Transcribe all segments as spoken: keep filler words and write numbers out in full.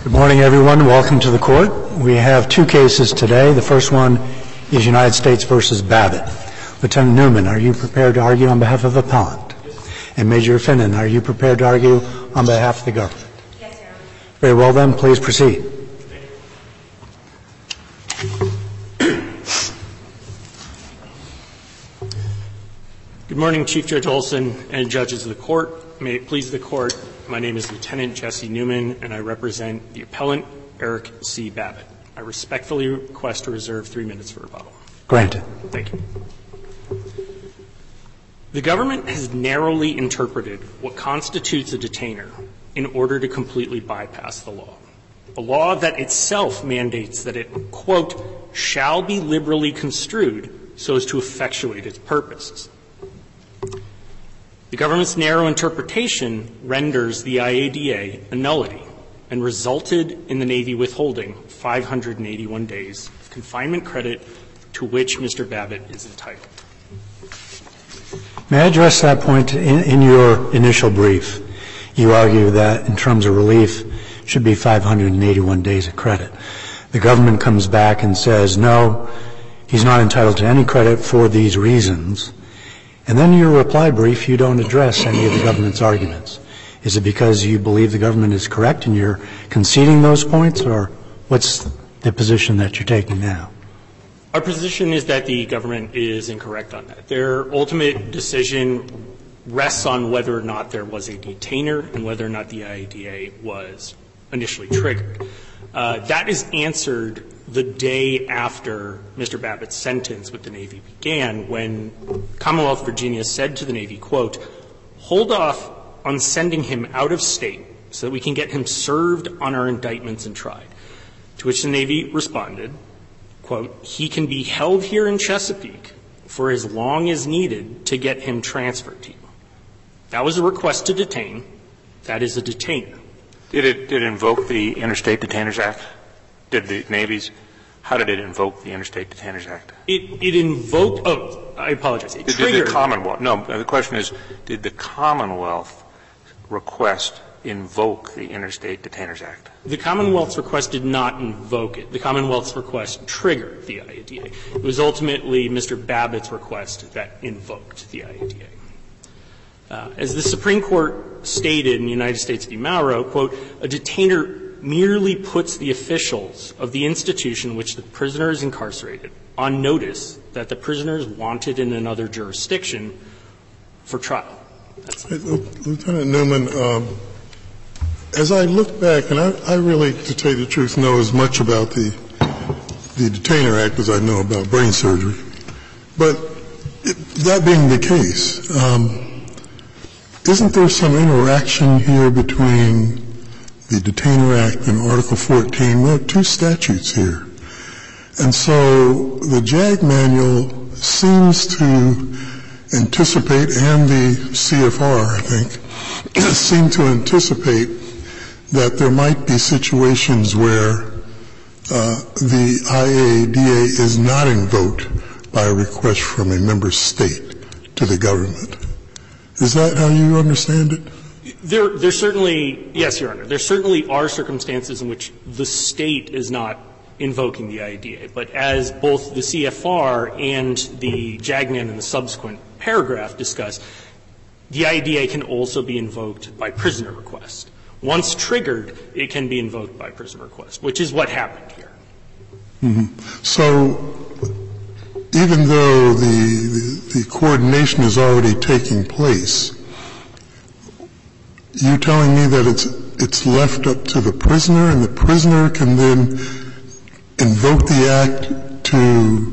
Good morning, everyone. Welcome to the court. We have two cases today. The first one is United States versus Babbitt. Lieutenant Newman, are you prepared to argue on behalf of the appellant? And Major Finnan, are you prepared to argue on behalf of the government? Yes, Your Honor. Very well, then. Please proceed. Good morning, Chief Judge Olson and judges of the court. May it please the court, my name is Lieutenant Jesse Newman, and I represent the appellant, Eric C. Babbitt. I respectfully request to reserve three minutes for rebuttal. Granted. Thank you. The government has narrowly interpreted what constitutes a detainer in order to completely bypass the law, a law that itself mandates that it, quote, shall be liberally construed so as to effectuate its purposes. The government's narrow interpretation renders the I A D A a nullity and resulted in the Navy withholding five hundred eighty-one days of confinement credit to which Mister Babbitt is entitled. May I address that point? In, in your initial brief, you argue that in terms of relief should be five hundred eighty-one days of credit. The government comes back and says, no, he's not entitled to any credit for these reasons. And then in your reply brief, you don't address any of the government's arguments. Is it because you believe the government is correct and you're conceding those points, or what's the position that you're taking now? Our position is that the government is incorrect on that. Their ultimate decision rests on whether or not there was a detainer and whether or not the I A D A was initially triggered. Uh, that is answered the day after Mister Babbitt's sentence with the Navy began, when Commonwealth of Virginia said to the Navy, quote, hold off on sending him out of state so that we can get him served on our indictments and tried. To which the Navy responded, quote, he can be held here in Chesapeake for as long as needed to get him transferred to you. That was a request to detain. That is a detainer. Did it, did it invoke the Interstate Detainers Act? Did the Navy's, how did it invoke the Interstate Detainers Act? It, it invoked, oh, I apologize. It did, triggered. Did the Commonwealth, no, the question is, did the Commonwealth request invoke the Interstate Detainers Act? The Commonwealth's request did not invoke it. The Commonwealth's request triggered the I A D A. It was ultimately Mister Babbitt's request that invoked the I A D A. Uh, as the Supreme Court stated in United States v. Mauro, quote, a detainer merely puts the officials of the institution in which the prisoner is incarcerated on notice that the prisoner is wanted in another jurisdiction for trial. That's hey, Lieutenant Newman, um, as I look back, and I, I really, to tell you the truth, know as much about the the Detainer Act as I know about brain surgery. But it, that being the case, um, isn't there some interaction here between the Detainer Act and Article fourteen? We have two statutes here. And so the JAG manual seems to anticipate, and the C F R, I think, seem to anticipate that there might be situations where uh, the I A D A is not invoked by a request from a member state to the government. Is that how you understand it? There, there certainly, yes, Your Honor, there certainly are circumstances in which the state is not invoking the I A D A. But as both the C F R and the JAGMAN in the subsequent paragraph discuss, the I A D A can also be invoked by prisoner request. Once triggered, it can be invoked by prisoner request, which is what happened here. Mm-hmm. So even though the, the, the coordination is already taking place, you're telling me that it's it's left up to the prisoner, and the prisoner can then invoke the act to,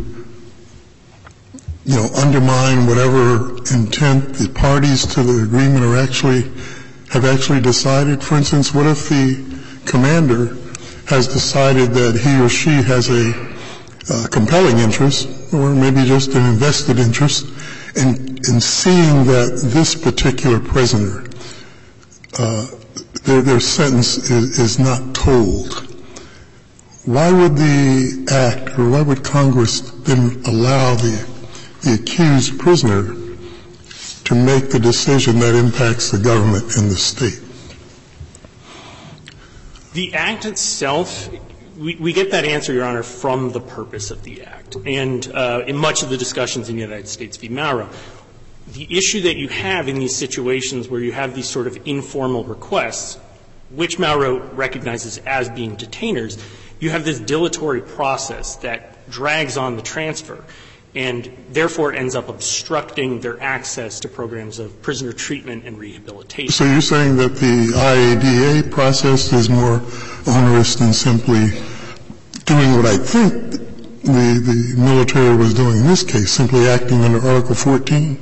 you know, undermine whatever intent the parties to the agreement are actually have actually decided. For instance, what if the commander has decided that he or she has a uh, compelling interest, or maybe just an invested interest, in in seeing that this particular prisoner Uh, their, their sentence is, is not told? Why would the act, or why would Congress then allow the, the accused prisoner to make the decision that impacts the government and the state? The Act itself, we, we get that answer, Your Honor, from the purpose of the Act. And uh, in much of the discussions in the United States v. Mauro, the issue that you have in these situations where you have these sort of informal requests, which Mauro recognizes as being detainers, you have this dilatory process that drags on the transfer and therefore ends up obstructing their access to programs of prisoner treatment and rehabilitation. So you're saying that the I A D A process is more onerous than simply doing what I think the, the military was doing in this case, simply acting under Article fourteen?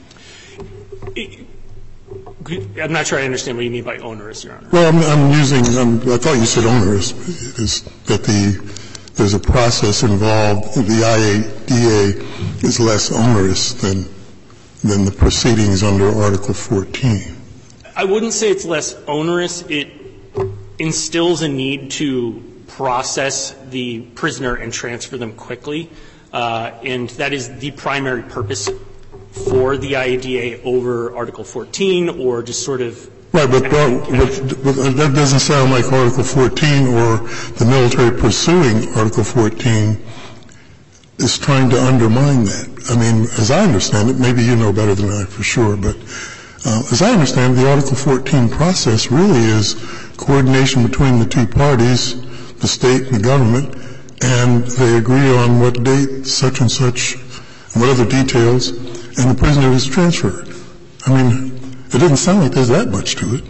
I'm not sure I understand what you mean by onerous, Your Honor. Well, I'm, I'm using, I'm, I thought you said onerous, is that the, there's a process involved, the I A D A is less onerous than, than the proceedings under Article fourteen. I wouldn't say it's less onerous. It instills a need to process the prisoner and transfer them quickly, uh, and that is the primary purpose for the I A D A over Article fourteen, or just sort of. Right, but, but, but that doesn't sound like Article fourteen or the military pursuing Article fourteen is trying to undermine that. I mean, as I understand it, maybe you know better than I for sure, but uh, as I understand it, the Article fourteen process really is coordination between the two parties, the state and the government, and they agree on what date such and such, and what other details, and the prisoner is transferred. I mean, it doesn't sound like there's that much to it.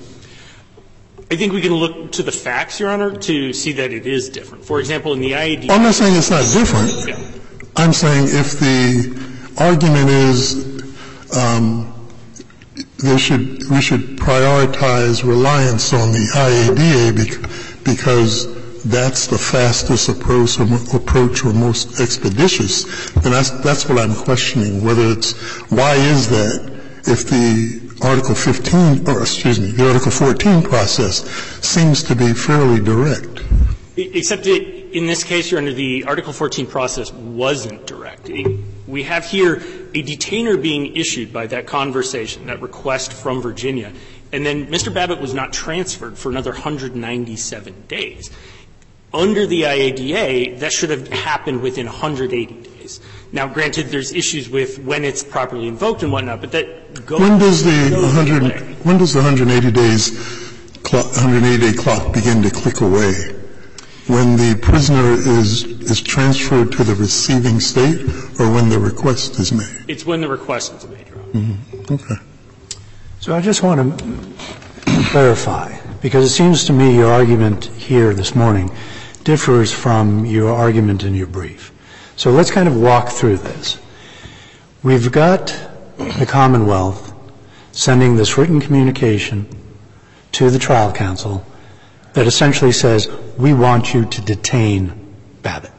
I think we can look to the facts, Your Honor, to see that it is different. For example, in the I A D A. I'm not saying it's not different. Yeah. I'm saying if the argument is um, they should, we should prioritize reliance on the I A D A bec- because that's the fastest approach or, approach or most expeditious, then that's, that's what I'm questioning, whether it's why is that if the Article fifteen, or excuse me, the Article fourteen process seems to be fairly direct. Except that in this case, Your Honor, the Article fourteen process wasn't direct. It, we have here a detainer being issued by that conversation, that request from Virginia, and then Mister Babbitt was not transferred for another one hundred ninety-seven days. Under the I A D A, that should have happened within one hundred eighty days. Now, granted, there's issues with when it's properly invoked and whatnot, but that goes. When does the one hundred? When does the one hundred eighty days, clock, one hundred eighty day clock begin to click away? When the prisoner is is transferred to the receiving state, or when the request is made? It's when the request is made, Your Honor. Mm-hmm. Okay. So I just want to clarify, because it seems to me your argument here this morning differs from your argument in your brief. So let's kind of walk through this. We've got the Commonwealth sending this written communication to the trial counsel that essentially says, we want you to detain Babbitt.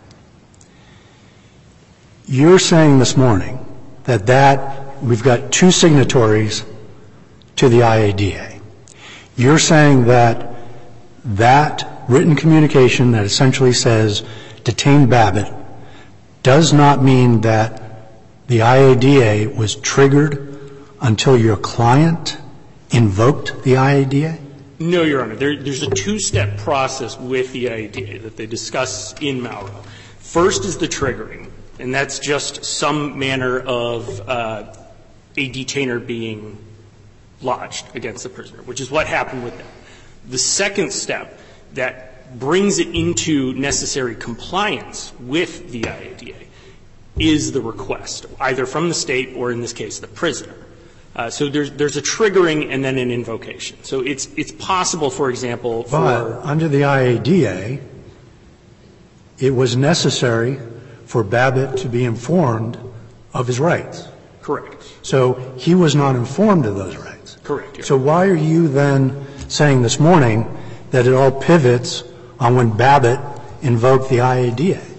You're saying this morning that that we've got two signatories to the I A D A. You're saying that that written communication that essentially says detain Babbitt does not mean that the I A D A was triggered until your client invoked the I A D A? No, Your Honor. There, there's a two-step process with the I A D A that they discuss in Mauro. First is the triggering, and that's just some manner of uh, a detainer being lodged against the prisoner, which is what happened with them. The second step that brings it into necessary compliance with the I A D A is the request, either from the state or, in this case, the prisoner. Uh, so there's there's a triggering and then an invocation. So it's it's possible, for example, for but under the I A D A, it was necessary for Babbitt to be informed of his rights. Correct. So he was not informed of those rights. Correct. Your So why are you then saying this morning that it all pivots on when Babbitt invoked the I A D A?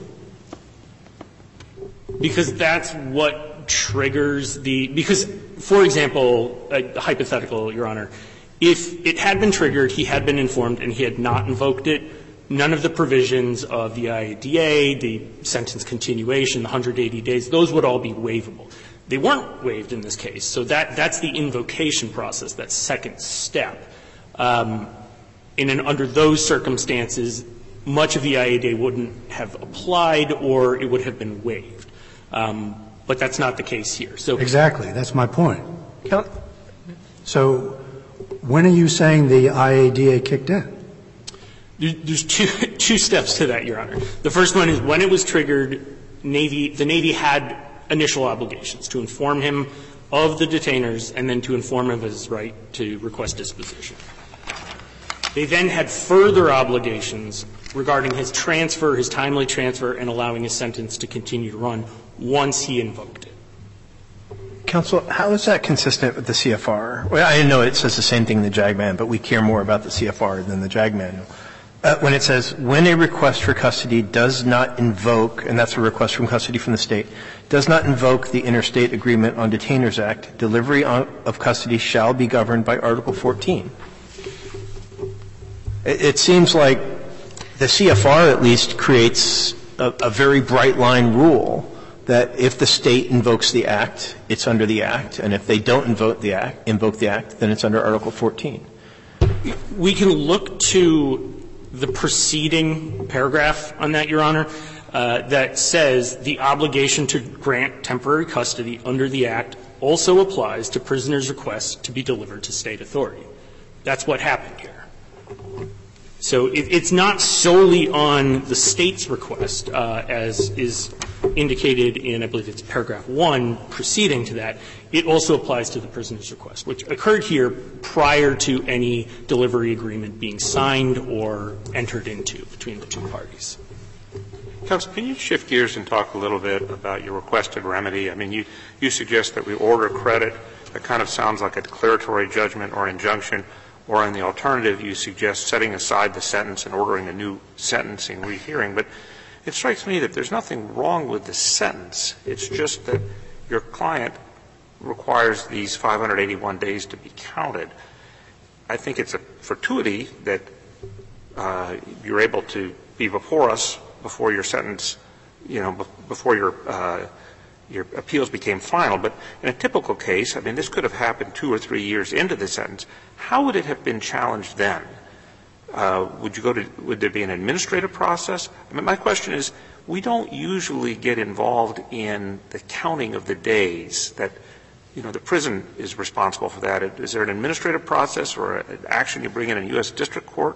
Because that's what triggers the – because, for example, a hypothetical, Your Honor, if it had been triggered, he had been informed, and he had not invoked it, none of the provisions of the I A D A, the sentence continuation, the one hundred eighty days, those would all be waivable. They weren't waived in this case. So that that's the invocation process, that second step. Um, in an, under those circumstances, much of the I A D A wouldn't have applied or it would have been waived. Um, but that's not the case here. So exactly. That's my point. So when are you saying the I A D A kicked in? There's two, two steps to that, Your Honor. The first one is when it was triggered, Navy, the Navy had initial obligations to inform him of the detainers and then to inform him of his right to request disposition. They then had further obligations regarding his transfer, his timely transfer, and allowing his sentence to continue to run once he invoked it. Counsel, how is that consistent with the C F R? Well, I know it says the same thing in the JAG manual, but we care more about the C F R than the JAG manual. Uh, when it says, when a request for custody does not invoke, and that's a request from custody from the State, does not invoke the Interstate Agreement on Detainers Act, delivery on, of custody shall be governed by Article fourteen. It, it seems like the C F R at least creates a, a very bright line rule that if the State invokes the Act, it's under the Act, and if they don't invoke the Act, invoke the Act, then it's under Article fourteen. We can look to the preceding paragraph on that, Your Honor, uh, that says the obligation to grant temporary custody under the Act also applies to prisoners' requests to be delivered to State authority. That's what happened here. So it, it's not solely on the State's request, uh, as is indicated in, I believe it's paragraph one preceding to that. It also applies to the prisoner's request, which occurred here prior to any delivery agreement being signed or entered into between the two parties. Counsel, can you shift gears and talk a little bit about your requested remedy? I mean, you, you suggest that we order credit. That kind of sounds like a declaratory judgment or injunction. Or in the alternative, you suggest setting aside the sentence and ordering a new sentencing rehearing. But it strikes me that there's nothing wrong with the sentence. It's just that your client requires these five hundred eighty-one days to be counted. I think it's a fortuity that uh, you're able to be before us before your sentence, you know, before your uh, your appeals became final. But in a typical case, I mean, this could have happened two or three years into the sentence. How would it have been challenged then? Uh, would you go to, would there be an administrative process? I mean, my question is, we don't usually get involved in the counting of the days that, you know, the prison is responsible for that. Is there an administrative process or an action you bring in a U S district court?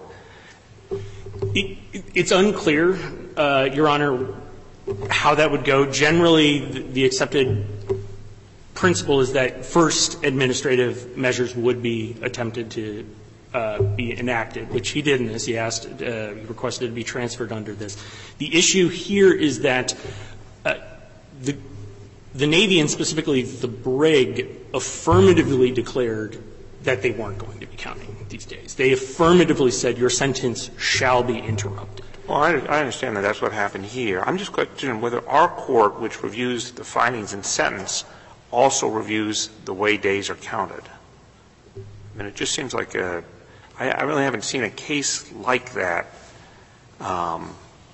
It, it's unclear, uh, Your Honor, how that would go. Generally, the, the accepted principle is that first administrative measures would be attempted to uh, be enacted, which he did in this. He asked, uh, he requested to be transferred under this. The issue here is that uh, the, the Navy and specifically the brig affirmatively declared that they weren't going to be counting these days. They affirmatively said your sentence shall be interrupted. Well, I, I understand that that's what happened here. I'm just questioning whether our court, which reviews the findings in sentence, also reviews the way days are counted. I mean, it just seems like a – I really haven't seen a case like that. Um,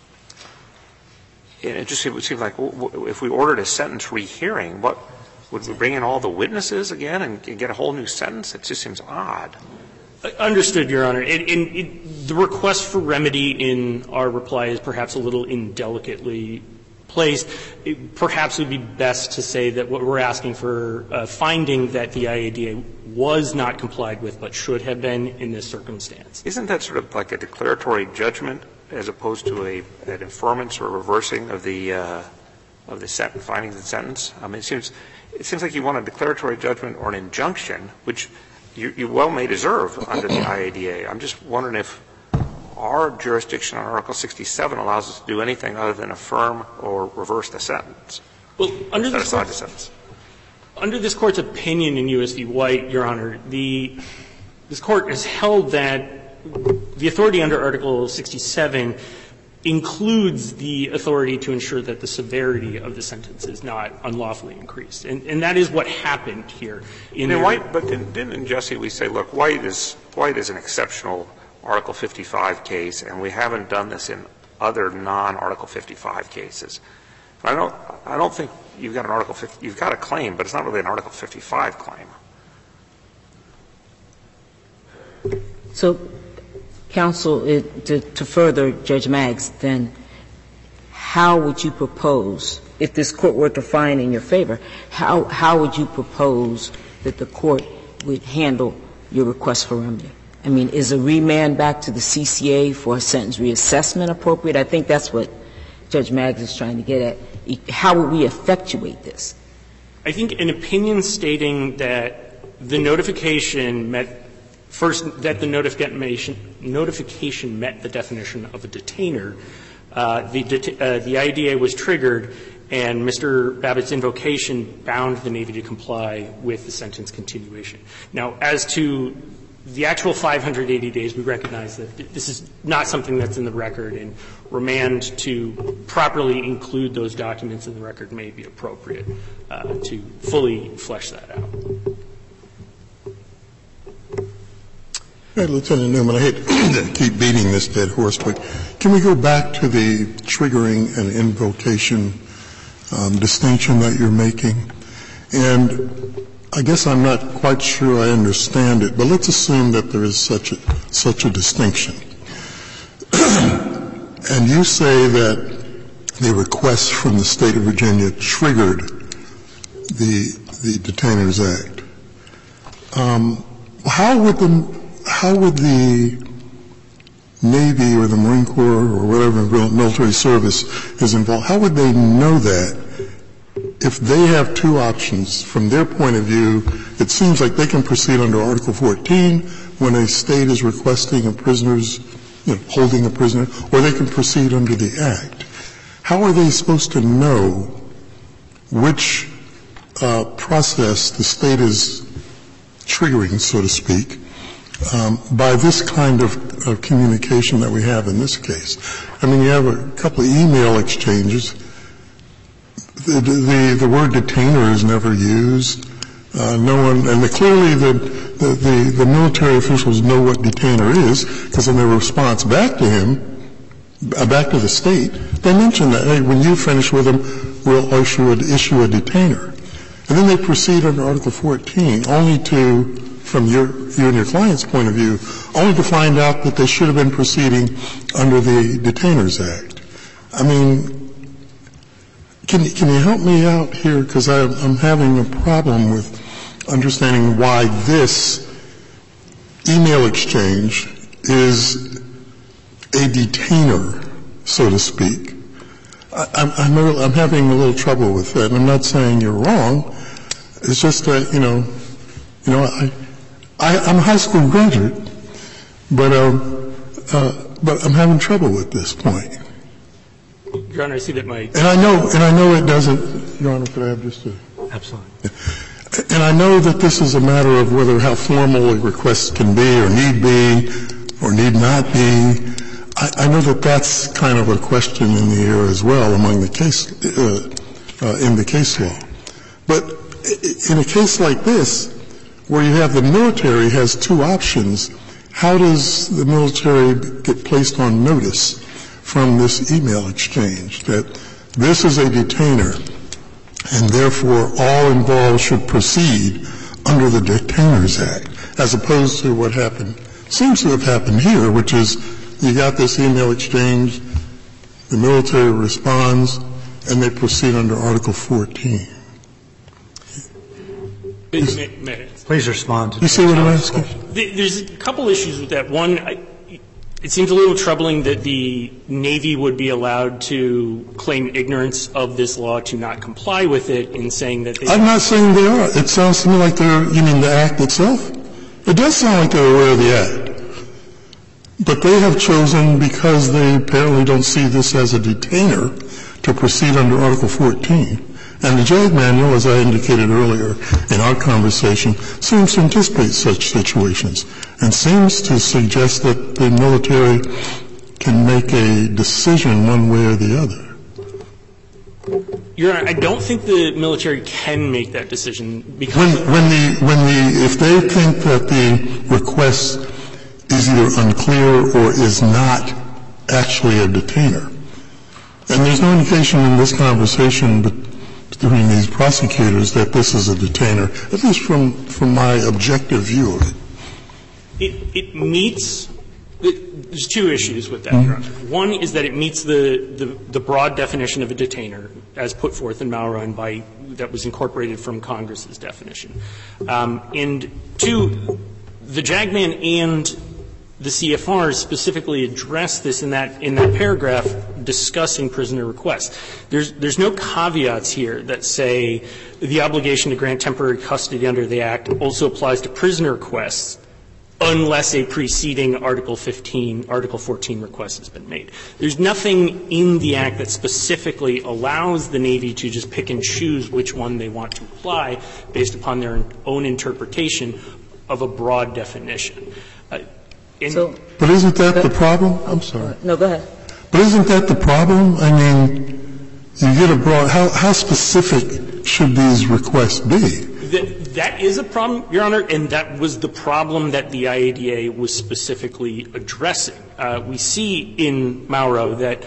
it just it would seem like w- w- if we ordered a sentence rehearing, what would we bring in all the witnesses again and, and get a whole new sentence? It just seems odd. Understood, Your Honor. It, it, it, the request for remedy in our reply is perhaps a little indelicately placed. It perhaps it would be best to say that what we're asking for, uh, finding that the I A D A was not complied with but should have been in this circumstance. Isn't that sort of like a declaratory judgment as opposed to a, an affirmance or reversing of the uh, of the sentence, findings and sentence? I mean, it seems it seems like you want a declaratory judgment or an injunction, which you, you well may deserve under the I A D A. I'm just wondering if our jurisdiction on Article sixty-seven allows us to do anything other than affirm or reverse the sentence. Well, under Set this, aside court, the sentence. under this Court's opinion in U S v. White, Your Honor, the, this Court has held that the authority under Article sixty-seven includes the authority to ensure that the severity of the sentence is not unlawfully increased. And, and that is what happened here. In I mean, White, but didn't, didn't in Jesse we say, look, White is, White is an exceptional Article fifty-five case, and we haven't done this in other non-Article fifty-five cases. I don't, I don't think you've got an Article fifty, you've got a claim, but it's not really an Article fifty-five claim. So Counsel, it, to, to further Judge Maggs, then how would you propose, if this court were to find in your favor, how, how would you propose that the court would handle your request for remedy? I mean, is a remand back to the C C A for a sentence reassessment appropriate? I think that's what Judge Maggs is trying to get at. How would we effectuate this? I think an opinion stating that the notification met first that the notification notification met the definition of a detainer, uh, the det- uh, the I D A was triggered, and Mister Babbitt's invocation bound the Navy to comply with the sentence continuation. Now, as to the actual five hundred eighty days, we recognize that this is not something that's in the record, and remand to properly include those documents in the record may be appropriate uh, to fully flesh that out. Hey, Lieutenant Newman, I hate to keep beating this dead horse, but can we go back to the triggering and invocation um, distinction that you're making? And I guess I'm not quite sure I understand it, but let's assume that there is such a, such a distinction. And you say that the request from the state of Virginia triggered the, the Detainers Act. Um, how would the, how would the Navy or the Marine Corps or whatever military service is involved, how would they know that? If they have two options, from their point of view, it seems like they can proceed under Article fourteen when a state is requesting a prisoner's, you know, holding a prisoner, or they can proceed under the Act. How are they supposed to know which uh, process the state is triggering, so to speak, um, by this kind of, of communication that we have in this case? I mean, you have a couple of email exchanges. The, the, the word detainer is never used. Uh, no one, and the, clearly the, the, the, the military officials know what detainer is, because in their response back to him, uh, back to the state, they mention that, hey, when you finish with him, we'll issue a, issue a detainer. And then they proceed under Article fourteen, only to, from your, you and your client's point of view, only to find out that they should have been proceeding under the Detainers Act. I mean, Can, can you help me out here? Because I'm having a problem with understanding why this email exchange is a detainer, so to speak. I, I'm, I'm, a, I'm having a little trouble with that, and I'm not saying you're wrong. It's just that, you know, you know, I, I, I'm a high school graduate, but, um, uh, but I'm having trouble with this point. Your Honor, I see that my and I know, and I know it doesn't. Your Honor, could I have just a absolutely? And I know that this is a matter of whether how formal a request can be, or need be, or need not be. I, I know that that's kind of a question in the air as well among the case uh, uh, in the case law. But in a case like this, where you have the military has two options, how does the military get placed on notice from this email exchange that this is a detainer and therefore all involved should proceed under the Detainers Act, as opposed to what happened, seems to have happened here, which is you got this email exchange, the military responds, and they proceed under Article fourteen. Please, may, may. Please respond to you see what I'm asking? There's a couple issues with that. One, I, it seems a little troubling that the Navy would be allowed to claim ignorance of this law to not comply with it in saying that they I'm not saying they are. It sounds to me like they're, you mean the Act itself? It does sound like they're aware of the Act. But they have chosen, because they apparently don't see this as a detainer, to proceed under Article fourteen. And the JAG manual, as I indicated earlier in our conversation, seems to anticipate such situations and seems to suggest that the military can make a decision one way or the other. Your Honor, I don't think the military can make that decision because when, when the when the if they think that the request is either unclear or is not actually a detainer, and there's no indication in this conversation but between these prosecutors that this is a detainer, at least from, from my objective view of it. It, it meets There's two issues with that, Your Honor. One is that it meets the, the, the broad definition of a detainer as put forth in Mauro and by, that was incorporated from Congress's definition. Um, and two, the JAGMAN and the C F R specifically address this in that, in that paragraph discussing prisoner requests. There's, there's no caveats here that say the obligation to grant temporary custody under the Act also applies to prisoner requests unless a preceding Article fifteen, Article fourteen request has been made. There's nothing in the Act that specifically allows the Navy to just pick and choose which one they want to apply based upon their own interpretation of a broad definition. Uh, So, But isn't that the problem? I'm sorry. no, go ahead. But isn't that the problem? I mean, you get a broad, how, how specific should these requests be? That, that is a problem, Your Honor, and that was the problem that the I A D A was specifically addressing. Uh, we see in Mauro that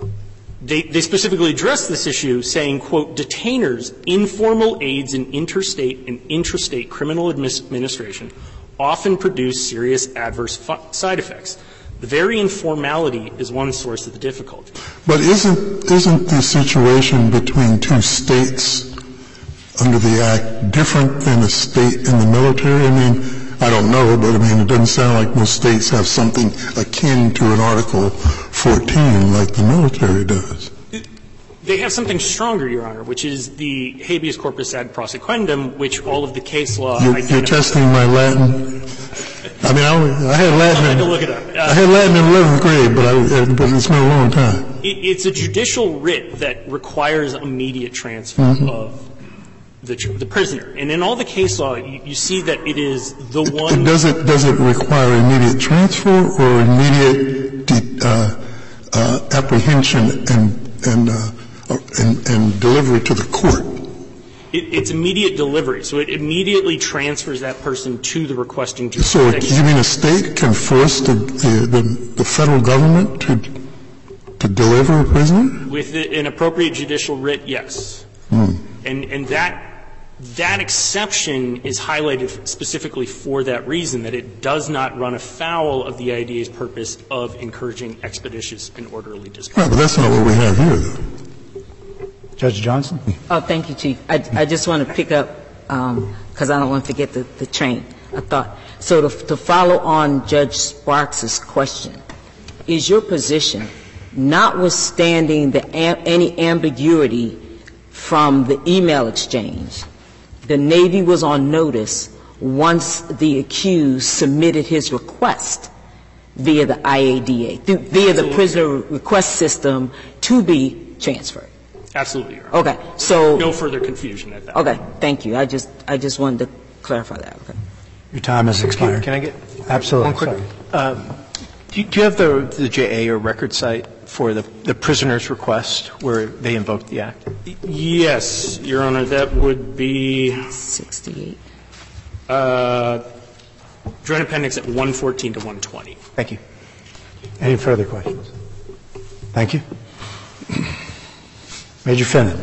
they, they specifically address this issue saying, quote, detainers, informal aids in interstate and intrastate criminal administration often produce serious adverse side effects. The very informality is one source of the difficulty. But isn't, isn't the situation between two states under the Act different than a state in the military? I mean, I don't know, but I mean, it doesn't sound like most states have something akin to an Article fourteen like the military does. They have something stronger, Your Honor, which is the habeas corpus ad prosequendum, which all of the case law You're, you're testing my Latin. I mean, I, only, I had Latin. I had in, to look it up. Uh, I had Latin in eleventh grade, but, I, but it's been a long time. It, it's a judicial writ that requires immediate transfer mm-hmm. of the, the prisoner, and in all the case law, you, you see that it is the it, one. It, does it does it require immediate transfer or immediate de, uh, uh, apprehension and and uh, And, and delivery to the court? It, it's immediate delivery, so it immediately transfers that person to the requesting So jurisdiction. you mean a state can force the, the, the, the federal government to to deliver a prisoner? With the, an appropriate judicial writ, yes. Hmm. And, and that that exception is highlighted specifically for that reason, that it does not run afoul of the I A D A's purpose of encouraging expeditious and orderly discharge. Right, but that's not what we have here, though. Judge Johnson? Oh, thank you, Chief. I, I just want to pick up, because um, I don't want to forget the, the train, I thought. So to, to follow on Judge Sparks's question, is your position, notwithstanding the am, any ambiguity from the email exchange, the Navy was on notice once the accused submitted his request via the I A D A, through, via the prisoner request system to be transferred? Absolutely, Your Honor. Okay. So no further confusion at that. Okay. Thank you. I just I just wanted to clarify that. Okay. Your time has expired. Can I get Absolutely. one quick? Um, do, you, do you have the, the J A or record site for the, the prisoner's request where they invoked the Act? Yes, Your Honor. That would be sixty-eight. Uh, Joint Appendix at one fourteen to one twenty. Thank you. Any further questions? Thank you. Major Finnan.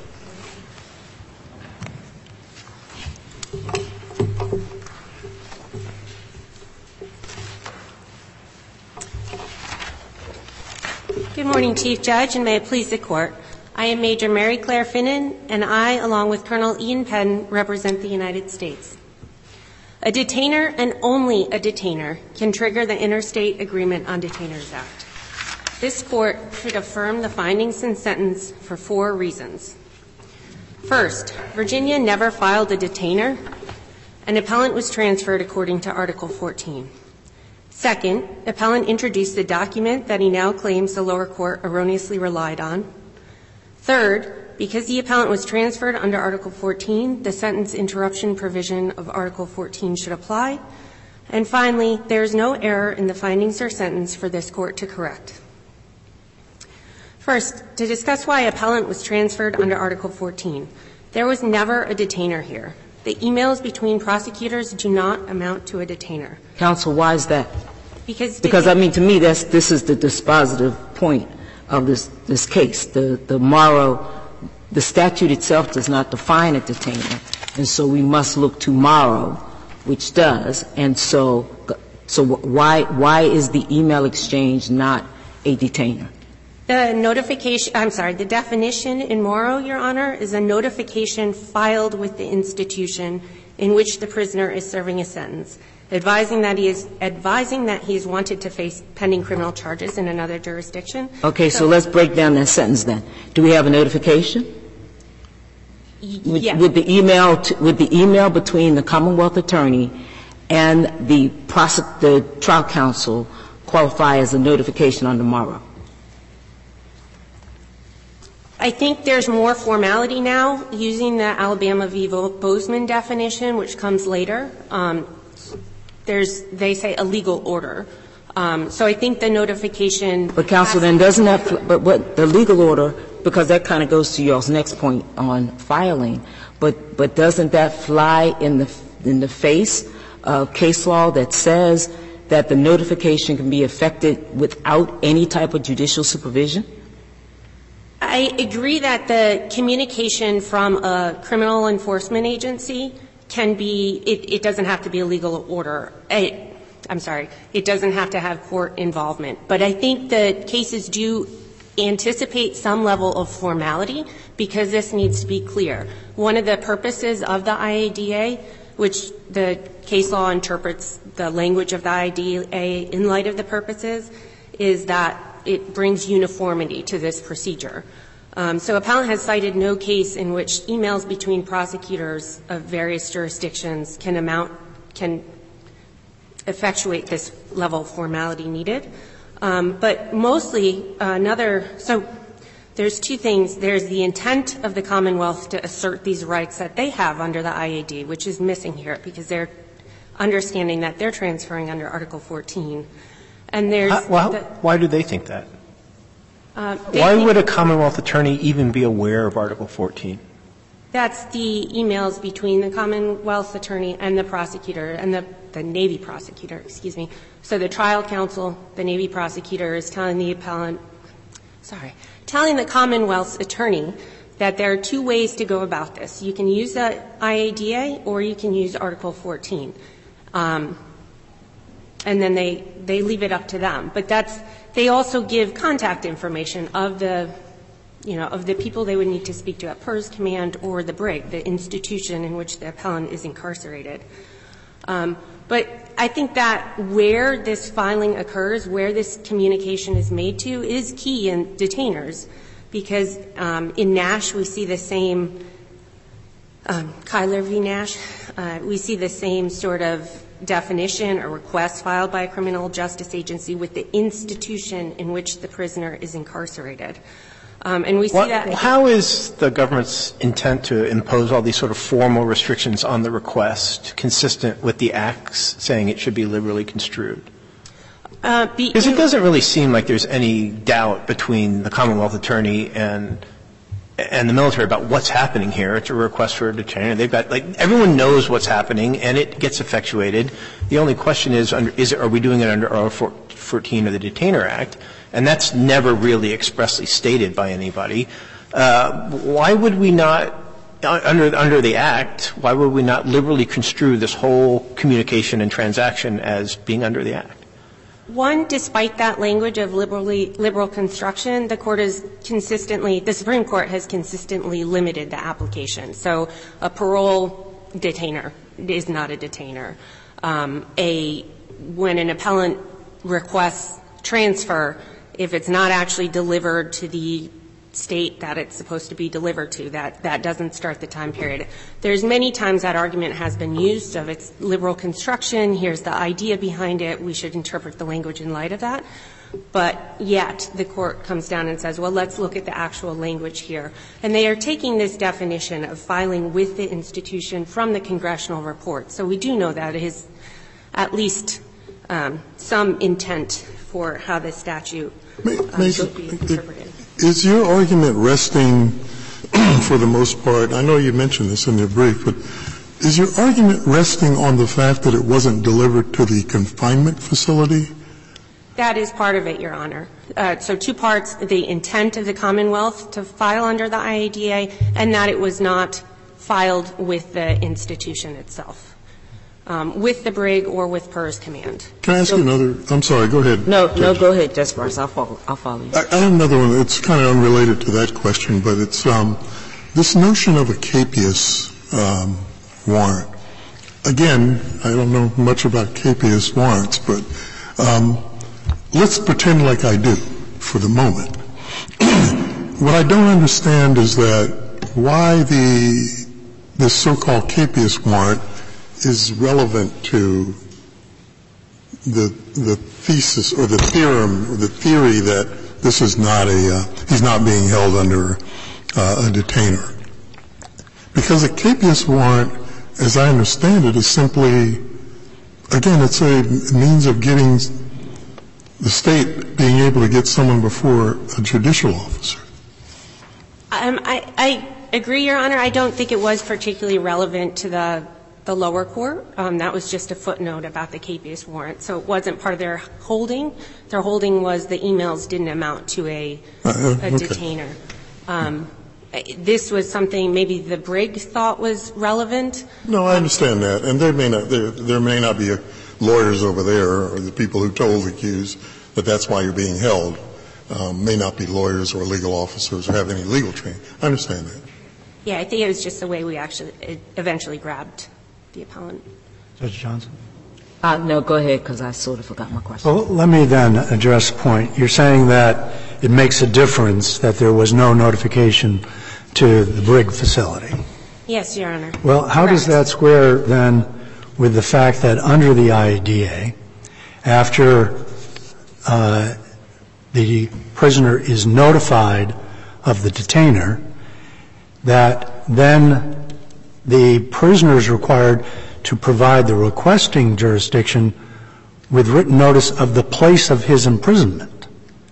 Good morning, Chief Judge, and may it please the Court. I am Major Mary Claire Finnan, and I, along with Colonel Ian Penn, represent the United States. A detainer, and only a detainer, can trigger the Interstate Agreement on Detainers Act. This Court should affirm the findings and sentence for four reasons. First, Virginia never filed a detainer. An appellant was transferred according to Article fourteen. Second, appellant introduced the document that he now claims the lower court erroneously relied on. Third, because the appellant was transferred under Article fourteen, the sentence interruption provision of Article fourteen should apply. And finally, there is no error in the findings or sentence for this Court to correct. First, to discuss why appellant was transferred under Article fourteen. There was never a detainer here. The emails between prosecutors do not amount to a detainer. Counsel, why is that? Because, because I mean, to me, that's, this is the dispositive point of this, this case. The, the Mauro, the statute itself does not define a detainer, and so we must look to Mauro, which does. And so So why, why is the email exchange not a detainer? The notification, I'm sorry, the definition in Morrow, Your Honor, is a notification filed with the institution in which the prisoner is serving a sentence, advising that he is, advising that he is wanted to face pending criminal charges in another jurisdiction. Okay, so, so let's break down that sentence then. Do we have a notification? Would, yeah. would the email, to, would the email between the Commonwealth attorney and the, prosec- the trial counsel qualify as a notification under Morrow? I think there's more formality now using the Alabama v. Bozeman definition, which comes later. Um, there's, they say, a legal order. Um, so I think the notification. But counsel, then doesn't that, but what the legal order, because that kind of goes to y'all's next point on filing, but, but doesn't that fly in the, in the face of case law that says that the notification can be effected without any type of judicial supervision? I agree that the communication from a criminal enforcement agency can be, it, it doesn't have to be a legal order. I, I'm sorry, it doesn't have to have court involvement. But I think the cases do anticipate some level of formality because this needs to be clear. One of the purposes of the I A D A, which the case law interprets the language of the I A D A in light of the purposes, is that it brings uniformity to this procedure. Um, so appellant has cited no case in which emails between prosecutors of various jurisdictions can amount, can effectuate this level of formality needed. Um, but mostly uh, another, so there's two things. There's the intent of the Commonwealth to assert these rights that they have under the I A D, which is missing here because they're understanding that they're transferring under Article fourteen. And there's uh, well, the, why do they think that? Uh, why would a Commonwealth attorney even be aware of Article fourteen? That's the emails between the Commonwealth attorney and the prosecutor and the, the Navy prosecutor, excuse me. So the trial counsel, the Navy prosecutor, is telling the appellant, sorry, telling the Commonwealth's attorney that there are two ways to go about this. You can use the I A D A or you can use Article fourteen. Um, and then they, they leave it up to them. But that's, they also give contact information of the, you know, of the people they would need to speak to at PERS Command or the brig, the institution in which the appellant is incarcerated. Um, but I think that where this filing occurs, where this communication is made to, is key in detainers, because um, in Nash we see the same, um, Kyler v. Nash, uh, we see the same sort of definition or request filed by a criminal justice agency with the institution in which the prisoner is incarcerated. Um, and we see what, that. How is the government's intent to impose all these sort of formal restrictions on the request consistent with the acts saying it should be liberally construed? Uh, be, because it doesn't really seem like there's any doubt between the Commonwealth attorney and and the military about what's happening here. It's a request for a detainer. They've got, like, everyone knows what's happening and it gets effectuated. The only question is, under, is it, are we doing it under R fourteen of the Detainer Act? And that's never really expressly stated by anybody. Uh, why would we not, under, under the Act, why would we not liberally construe this whole communication and transaction as being under the Act? One, despite that language of liberally, liberal construction, the Court has consistently, the Supreme Court has consistently limited the application. So a parole detainer is not a detainer. Um, a, when an appellant requests transfer, if it's not actually delivered to the state that it's supposed to be delivered to, that, that doesn't start the time period. There's many times that argument has been used of its liberal construction, here's the idea behind it, we should interpret the language in light of that. But yet, the Court comes down and says, well, let's look at the actual language here. And they are taking this definition of filing with the institution from the congressional report. So we do know that it is at least um, some intent for how this statute um, should be interpreted. Is your argument resting, for the most part, I know you mentioned this in your brief, but is your argument resting on the fact that it wasn't delivered to the confinement facility? That is part of it, Your Honor. Uh, so two parts, the intent of the Commonwealth to file under the I A D A and that it was not filed with the institution itself. um, with the brig or with PERS command. Can I ask so, you another? I'm sorry. Go ahead. No, Judge. no, go ahead, Justice Barnes. I'll follow, I'll follow you. I, I have another one. It's kind of unrelated to that question, but it's um, this notion of a capious um, warrant. Again, I don't know much about capious warrants, but um, let's pretend like I do for the moment. What I don't understand is that why the this so-called capious warrant is relevant to the the thesis or the theorem or the theory that this is not a uh, he's not being held under uh, a detainer. Because a capious warrant, as I understand it, is simply, again, it's a means of getting the state being able to get someone before a judicial officer. Um, I, I agree, Your Honor. I don't think it was particularly relevant to the the lower court. Um, that was just a footnote about the capious warrant. So it wasn't part of their holding. Their holding was the emails didn't amount to a, uh, a okay. detainer. Um, this was something maybe the brig thought was relevant. No, I understand that. And there may not, there, there may not be a, lawyers over there or the people who told the accused that that's why you're being held. Um, may not be lawyers or legal officers or have any legal training. I understand that. Yeah, I think it was just the way we actually it eventually grabbed the appellant. Judge Johnson? Uh, no, go ahead, because I sort of forgot my question. Well, let me then address the point. You're saying that it makes a difference that there was no notification to the brig facility. Yes, Your Honor. Well, how Correct. does that square then with the fact that under the I A D A, after uh, the prisoner is notified of the detainer, that then the prisoner is required to provide the requesting jurisdiction with written notice of the place of his imprisonment?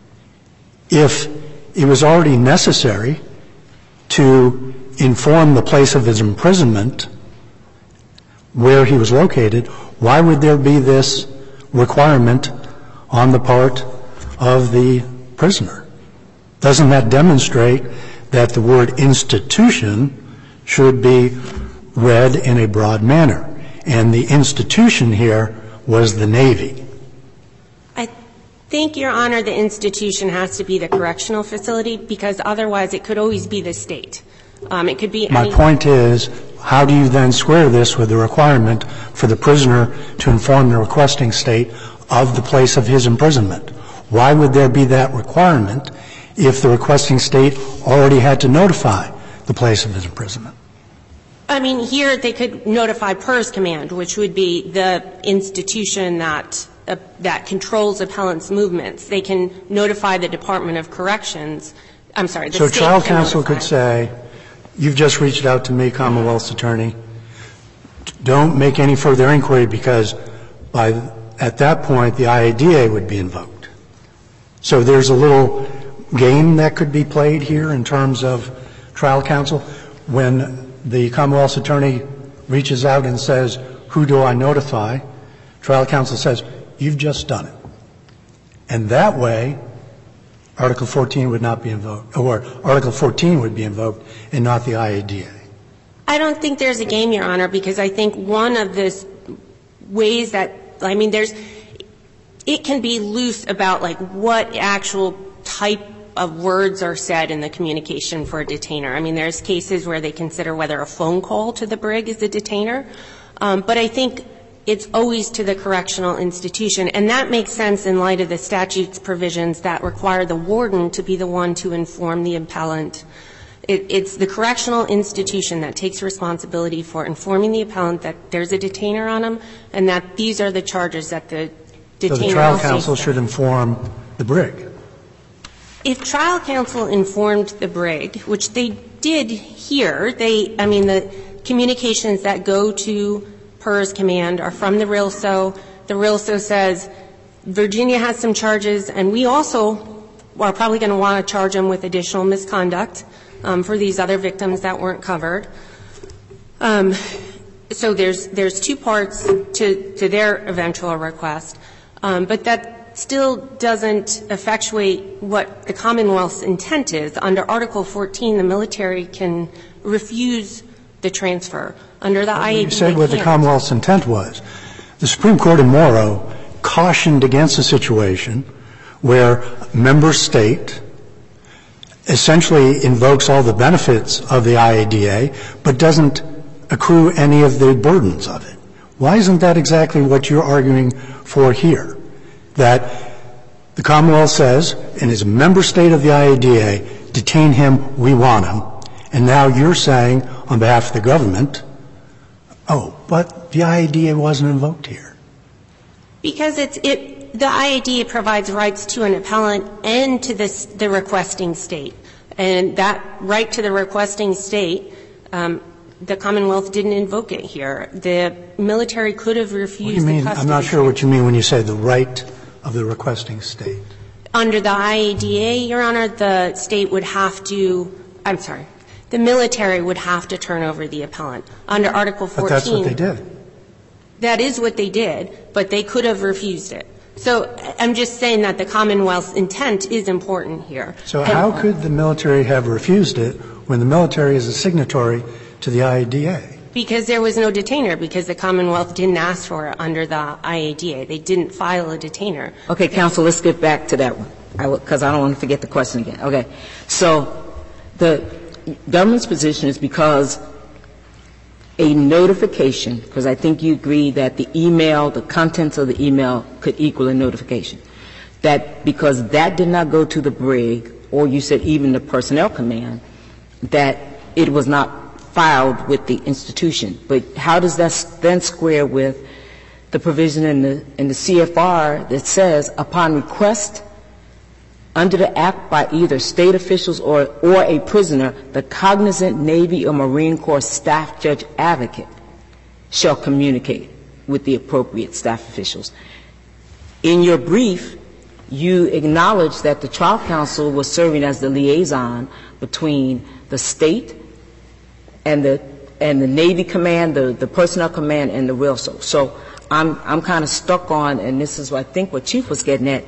If it was already necessary to inform the place of his imprisonment where he was located, why would there be this requirement on the part of the prisoner? Doesn't that demonstrate that the word institution should be read in a broad manner? And the institution here was the Navy. I think, Your Honor, the institution has to be the correctional facility because otherwise it could always be the state. Um, it could be My any point is, how do you then square this with the requirement for the prisoner to inform the requesting state of the place of his imprisonment? Why would there be that requirement if the requesting state already had to notify the place of his imprisonment? I mean, here they could notify PERS command, which would be the institution that uh, that controls appellant's movements. They can notify the Department of Corrections. I'm sorry, the so state trial can counsel notify. could say, you've just reached out to me, Commonwealth's attorney. Don't make any further inquiry because by at that point the I A D A would be invoked. So there's a little game that could be played here in terms of trial counsel when the Commonwealth's attorney reaches out and says, who do I notify? Trial counsel says, you've just done it. And that way, Article fourteen would not be invoked, or Article fourteen would be invoked and not the I A D A. I don't think there's a game, Your Honor, because I think one of the ways that, I mean, there's, it can be loose about like what actual type of words are said in the communication for a detainer. I mean, there's cases where they consider whether a phone call to the brig is a detainer. Um, but I think it's always to the correctional institution. And that makes sense in light of the statute's provisions that require the warden to be the one to inform the appellant. It, it's the correctional institution that takes responsibility for informing the appellant that there's a detainer on him and that these are the charges that the detainer So the trial will face. counsel should inform the brig. If trial counsel informed the brig, which they did here, they, I mean, the communications that go to PERS command are from the R I L S O. The R I L S O says Virginia has some charges, and we also are probably going to want to charge them with additional misconduct um, for these other victims that weren't covered. Um, so there's there's two parts to, to their eventual request, um, but that still doesn't effectuate what the Commonwealth's intent is. Under Article fourteen, the military can refuse the transfer. Under the I A D A, you said what the can't. Commonwealth's intent was. The Supreme Court in Morrow cautioned against a situation where a member state essentially invokes all the benefits of the I A D A but doesn't accrue any of the burdens of it. Why isn't that exactly what you're arguing for here? That the Commonwealth says, and as a member state of the I A D A, detain him, we want him, and now you're saying on behalf of the government, oh, but the I A D A wasn't invoked here. Because it's, it, the I A D A provides rights to an appellant and to this, the requesting state. And that right to the requesting state, um, the Commonwealth didn't invoke it here. The military could have refused What do you mean? the custody. I'm not sure what you mean when you say the right of the requesting state. Under the I A D A, Your Honor, the state would have to, I'm sorry, the military would have to turn over the appellant. Under Article fourteen. But that's what they did. That is what they did, but they could have refused it. So I'm just saying that the Commonwealth's intent is important here. So and how could the military have refused it when the military is a signatory to the I A D A? Because there was no detainer, because the Commonwealth didn't ask for it under the I A D A. They didn't file a detainer. Okay, counsel, let's get back to that one, because I, I don't want to forget the question again. Okay. So the government's position is because a notification, because I think you agree that the email, the contents of the email could equal a notification, that because that did not go to the brig, or you said even the personnel command, that it was not filed with the institution. But how does that then square with the provision in the, in the C F R that says, upon request under the Act by either state officials or, or a prisoner, the cognizant Navy or Marine Corps staff judge advocate shall communicate with the appropriate staff officials. In your brief, you acknowledge that the trial counsel was serving as the liaison between the state and the and the Navy command, the, the personnel command, and the R I L S O. So I'm I'm kind of stuck on, and this is I think what Chief was getting at.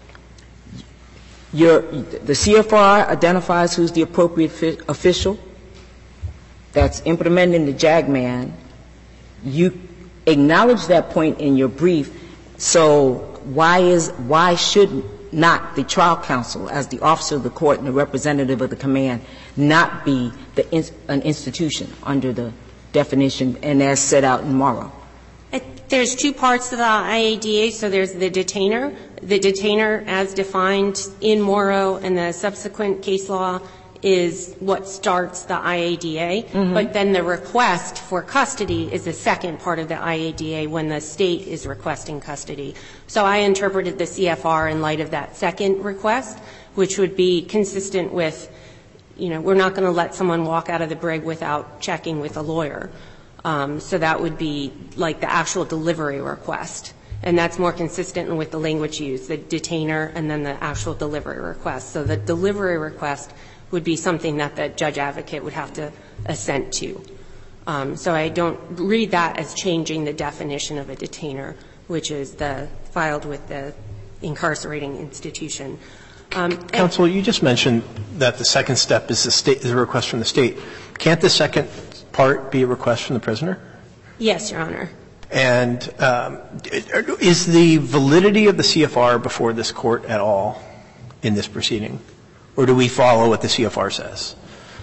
Your, the C F R identifies who's the appropriate fi- official that's implementing the JAGMAN. You acknowledge that point in your brief. So why is why should not the trial counsel, as the officer of the court and the representative of the command, not be the in, an institution under the definition and as set out in Morrow? There's two parts of the I A D A. So there's the detainer. The detainer, as defined in Morrow and the subsequent case law, is what starts the I A D A. Mm-hmm. But then the request for custody is the second part of the I A D A when the state is requesting custody. So I interpreted the C F R in light of that second request, which would be consistent with, you know, we're not going to let someone walk out of the brig without checking with a lawyer. Um, so that would be like the actual delivery request. And that's more consistent with the language used, the detainer and then the actual delivery request. So the delivery request would be something that the judge advocate would have to assent to. Um, so I don't read that as changing the definition of a detainer, which is the filed with the incarcerating institution. Um, Counsel, you just mentioned that the second step is the state, is a request from the state. Can't the second part be a request from the prisoner? Yes, Your Honor. And um, is the validity of the C F R before this court at all in this proceeding? Or do we follow what the C F R says?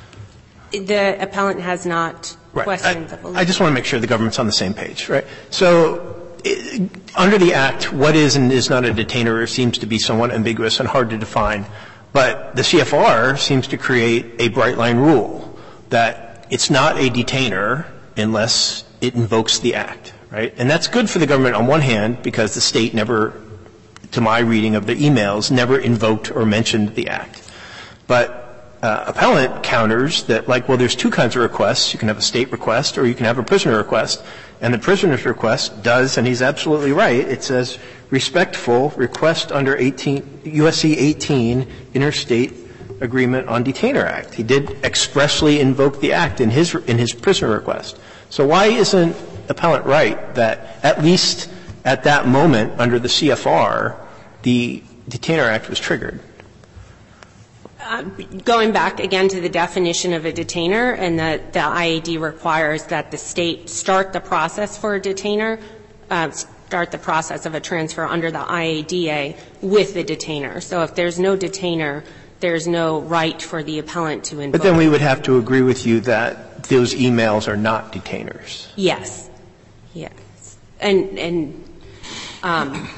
The appellant has not right. questioned I, the validity. I just want to make sure the government's on the same page, right? So it, under the Act, what is and is not a detainer seems to be somewhat ambiguous and hard to define. But the C F R seems to create a bright-line rule that it's not a detainer unless it invokes the Act, right? And that's good for the government on one hand because the state never, to my reading of the emails, never invoked or mentioned the Act. But uh, appellant counters that, like, well, there's two kinds of requests. You can have a state request or you can have a prisoner request. And the prisoner's request does, and he's absolutely right, it says respectful request under eighteen, U S C eighteen, Interstate Agreement on Detainer Act. He did expressly invoke the Act in his, in his prisoner request. So why isn't appellant right that at least at that moment under the C F R, the Detainer Act was triggered? Uh, going back again to the definition of a detainer, and that the I A D requires that the state start the process for a detainer, uh, start the process of a transfer under the I A D A with the detainer. So if there's no detainer, there's no right for the appellant to invoke. But then we would have to agree with you that those emails are not detainers. Yes. Yes. And, and, um.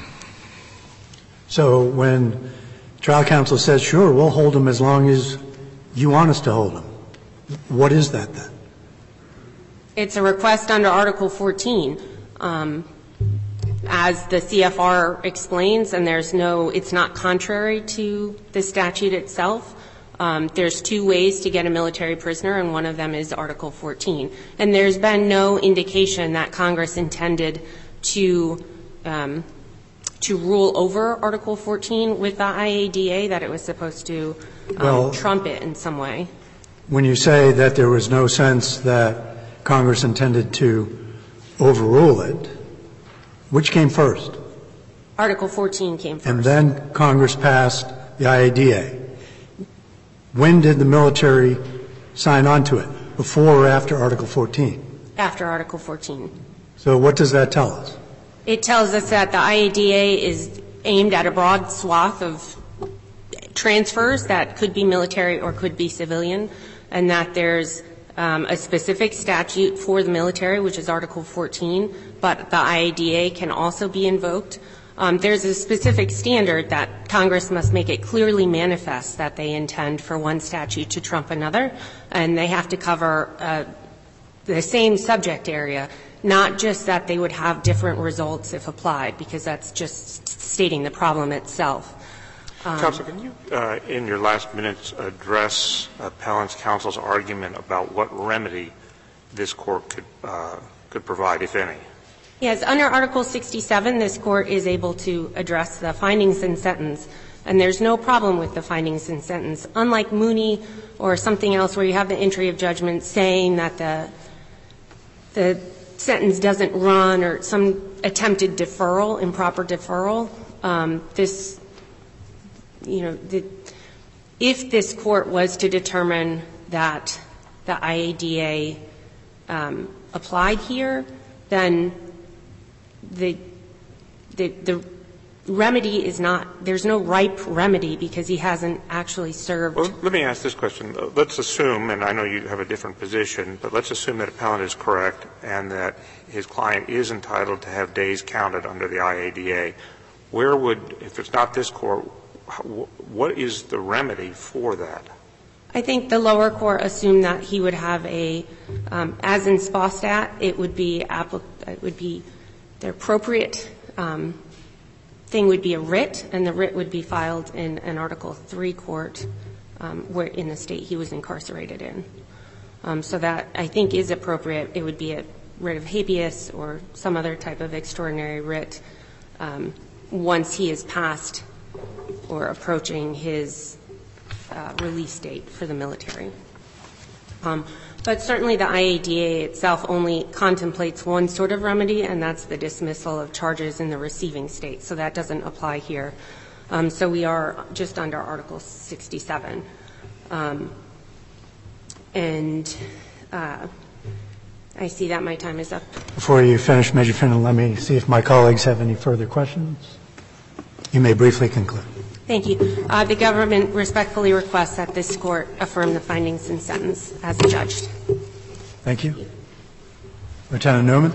So when trial counsel says, sure, we'll hold them as long as you want us to hold them, what is that then? It's a request under Article fourteen. Um, as the C F R explains, and there's no, it's not contrary to the statute itself. Um, there's two ways to get a military prisoner, and one of them is Article fourteen. And there's been no indication that Congress intended to um, to rule over Article fourteen with the I A D A, that it was supposed to um, well, trump it in some way. When you say that there was no sense that Congress intended to overrule it, which came first? Article fourteen came first. And then Congress passed the I A D A. When did the military sign on to it? Before or after Article fourteen? After Article fourteen. So what does that tell us? It tells us that the I A D A is aimed at a broad swath of transfers that could be military or could be civilian, and that there's um, a specific statute for the military, which is Article fourteen, but the I A D A can also be invoked. Um, there's a specific standard that Congress must make it clearly manifest that they intend for one statute to trump another, and they have to cover uh, the same subject area, not just that they would have different results if applied, because that's just stating the problem itself. Um, Counsel, can you, uh, in your last minutes, address appellant's counsel's argument about what remedy this court could uh, could provide, if any? Yes, under Article sixty-seven, this court is able to address the findings in sentence, and there's no problem with the findings in sentence. Unlike Mooney or something else where you have the entry of judgment saying that the the sentence doesn't run or some attempted deferral, improper deferral, um, this, you know, the, if this court was to determine that the I A D A um, applied here, then the, the, the remedy is not, there's no ripe remedy because he hasn't actually served. Well, let me ask this question. Let's assume, and I know you have a different position, but let's assume that appellant is correct and that his client is entitled to have days counted under the I A D A. Where would, if it's not this court, what is the remedy for that? I think the lower court assumed that he would have a, um, as in Spostat, it would be, applic- it would be the appropriate um, thing would be a writ, and the writ would be filed in an Article three court um, where in the state he was incarcerated in. Um, so that, I think, is appropriate. It would be a writ of habeas or some other type of extraordinary writ um, once he is past or approaching his uh, release date for the military. Um, but certainly the I A D A itself only contemplates one sort of remedy, and that's the dismissal of charges in the receiving state. So that doesn't apply here. Um, so we are just under Article sixty-seven. Um, and uh, I see that my time is up. Before you finish, Major Finnan, let me see if my colleagues have any further questions. You may briefly conclude. Thank you. Uh, the government respectfully requests that this court affirm the findings and sentence as adjudged. Thank you. Lieutenant Newman.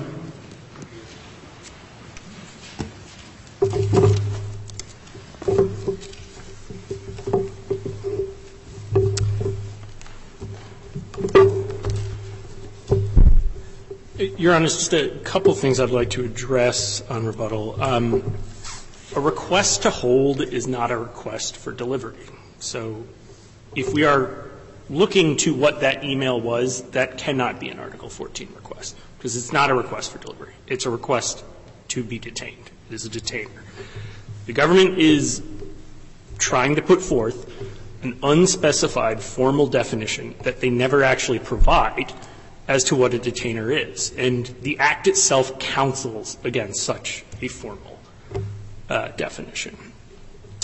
Your Honor, just a couple things I'd like to address on rebuttal. Um, A request to hold is not a request for delivery. So if we are looking to what that email was, that cannot be an Article fourteen request because it's not a request for delivery. It's a request to be detained. It is a detainer. The government is trying to put forth an unspecified formal definition that they never actually provide as to what a detainer is. And the Act itself counsels against such a formal Uh, definition.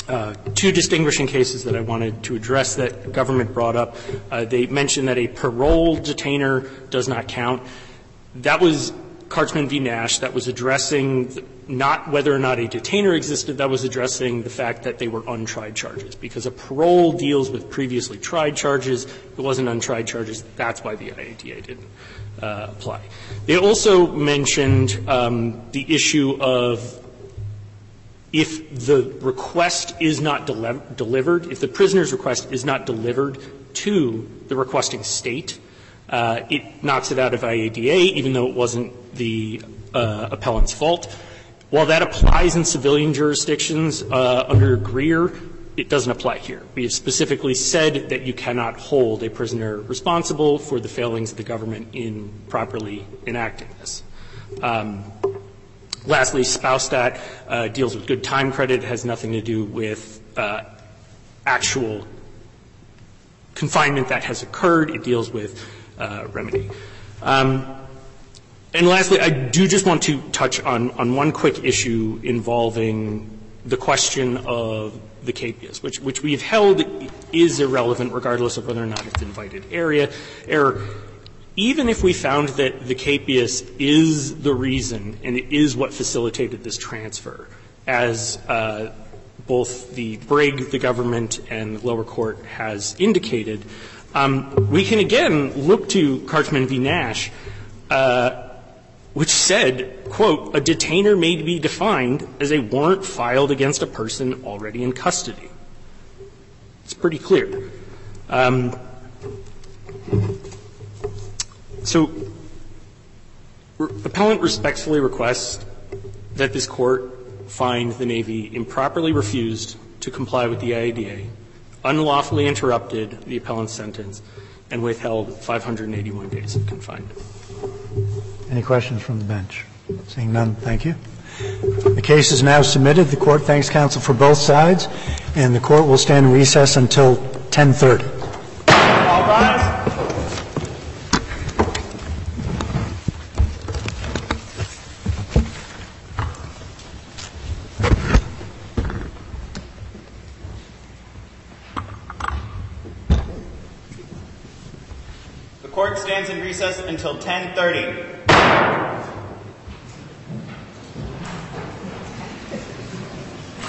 uh, two distinguishing cases that I wanted to address that the government brought up. Uh, they mentioned that a parole detainer does not count. That was Karchman v. Nash. That was addressing the, not whether or not a detainer existed. That was addressing the fact that they were untried charges. Because a parole deals with previously tried charges. It wasn't untried charges. That's why the I A D A didn't uh, apply. They also mentioned um, the issue of if the request is not deli- delivered, if the prisoner's request is not delivered to the requesting state, uh, it knocks it out of I A D A, even though it wasn't the uh, appellant's fault. While that applies in civilian jurisdictions uh, under Greer, it doesn't apply here. We have specifically said that you cannot hold a prisoner responsible for the failings of the government in properly enacting this. Um, Lastly, Spoustat uh, deals with good time credit. It has nothing to do with uh, actual confinement that has occurred. It deals with uh, remedy. Um, and lastly, I do just want to touch on, on one quick issue involving the question of the capias, which, which we've held is irrelevant regardless of whether or not it's invited area error. Even if we found that the capias is the reason and it is what facilitated this transfer, as uh, both the Brigg, the government, and the lower court has indicated, um, we can again look to Karchman v. Nash, uh, which said, quote, a detainer may be defined as a warrant filed against a person already in custody. It's pretty clear. Um, So, re- appellant respectfully requests that this court find the Navy improperly refused to comply with the I A D A, unlawfully interrupted the appellant's sentence, and withheld five hundred eighty-one days of confinement. Any questions from the bench? Seeing none, thank you. The case is now submitted. The court thanks counsel for both sides, and the court will stand in recess until ten thirty. All rise. The court stands in recess until ten thirty.